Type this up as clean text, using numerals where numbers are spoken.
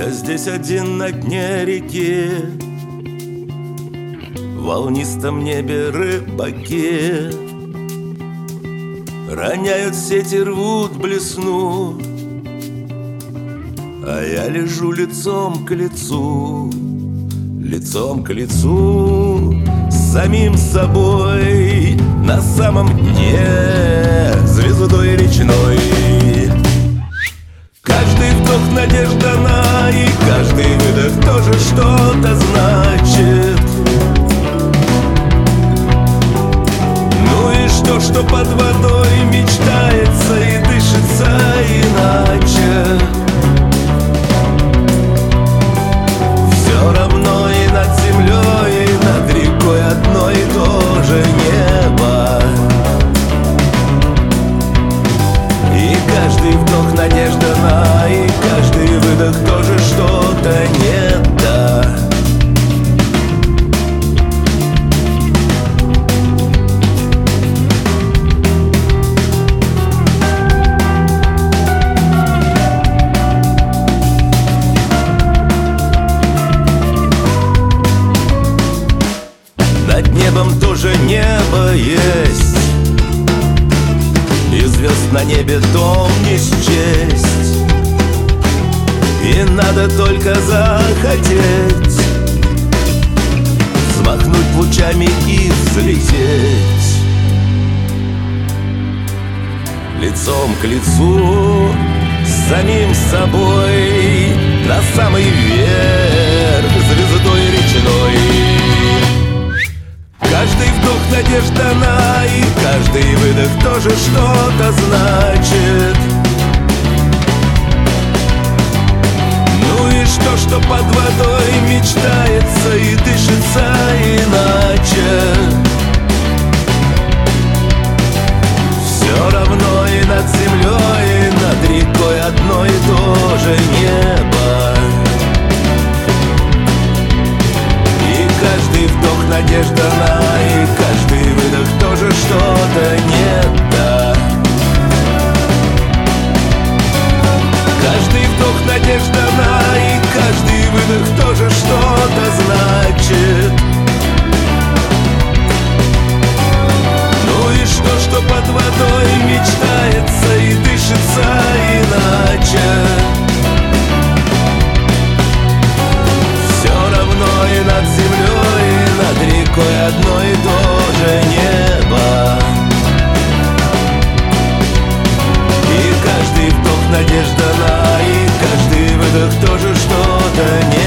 Я здесь один на дне реки, в волнистом небе рыбаки роняют сети, рвут блесну, а я лежу лицом к лицу с самим собой на самом дне звездой речной. Каждый вдох надежда на, и каждый выдох тоже что-то значит. Ну и что под водой мечтается и дышится иначе. Все равно и над землей, и над рекой одно и то же небо. И каждый вдох надежда на, и каждый выдох тоже что-то не то. Над небом тоже небо есть, и звезд на небе дом не счесть. И надо только захотеть взмахнуть лучами и взлететь лицом к лицу с самим собой на самый верх звездой речной. Каждый вдох надежда на, и каждый выдох тоже что-то значит. Ну и что под водой мечтается и дышится иначе. Все равно и над землей, и над рекой одно и то же небо. И каждый вдох надежда на, и каждый выдох тоже что-то не то. Каждый вдох надежда на, и каждый выдох тоже что-то значит. Ну и что под водой мечтается и дышится иначе. Все равно и над землей, и над рекой одно и то же небо. И каждый вдох надежда на, и каждый выдох тоже что-то не